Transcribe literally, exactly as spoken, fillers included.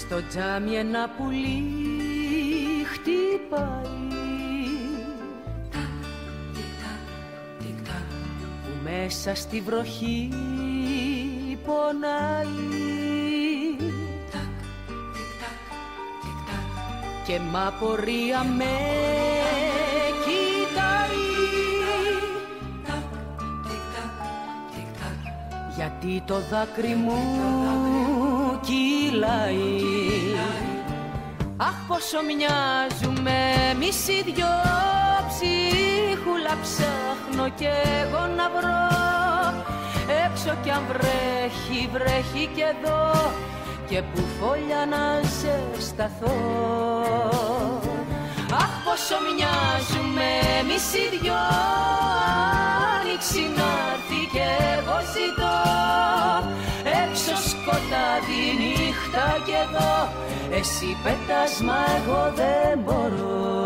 Στο τζάμι ένα πουλί χτυπάει, που μέσα στη βροχή πονάει, και μ' απορία με κοιτάει, γιατί το δάκρυ μου κυλάει. Αχ, πόσο μοιάζουμε εμείς οι δυο, ψίχουλα ψάχνω κι εγώ να βρω, έξω κι αν βρέχει, βρέχει κι εδώ, και που φωλιά να ζεσταθώ. Αχ, πόσο μοιάζουμε εμείς οι δυο, άνοιξη να'ρθεί κι εγώ ζητώ, έξω σκοτάδι, νύχτα κι εδώ, εσύ πετάς μα εγώ δεν μπορώ.